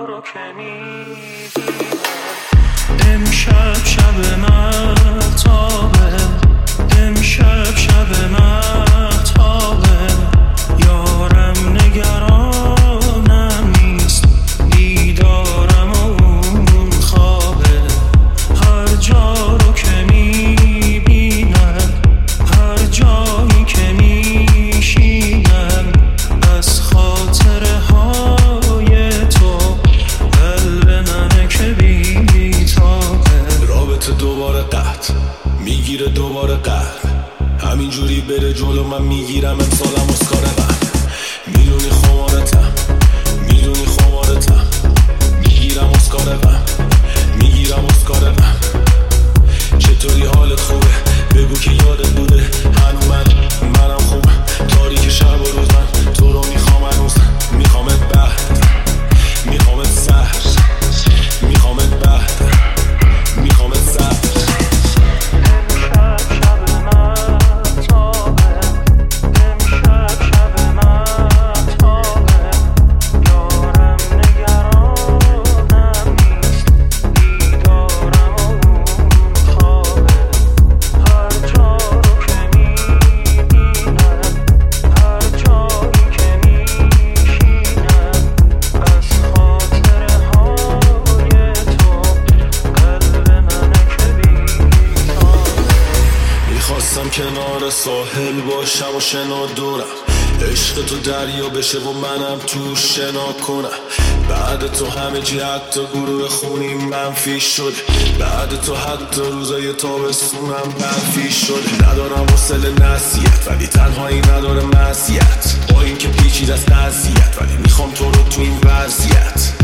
رو که میبینم. امشب شب مهتابه، امشب شب مهتابه، یارم نگرانم نیست، دیدارم و اون خوابه. هر جا رو که میبینم، هر جایی که میشینم، از خاطره های تو قلب منه که بیتابه. رابطه دوباره قطع میگیره، دوباره قلب همینجوری بره جلو، من میگیرم امسالم اسکار من. میدونی خمارتم، میدونی خمارتم، میگیرم اسکار من، میگیرم اسکار من. چطوری حالت خوبه؟ بگو که یادت بوده هنو منم خوبم. تاریک شب و روز من تو رو میخوام هنوز، میخوامت بعد، میخوامت سر، میخوامت بعد، میخوامت سر. خواستم کنار ساحل باشم و شنا دورم، عشق تو دریا بشه و منم تو شنا کنم. بعد تو همه جی حتی گروه خونی منفی شده، بعد تو حتی روزای تابستونم منفی شده. ندارم حوصله نصیحت ولی تنهایی نداره مزیت، با این که پیچیده است قضیت ولی میخوام تو رو تو این وضعیت.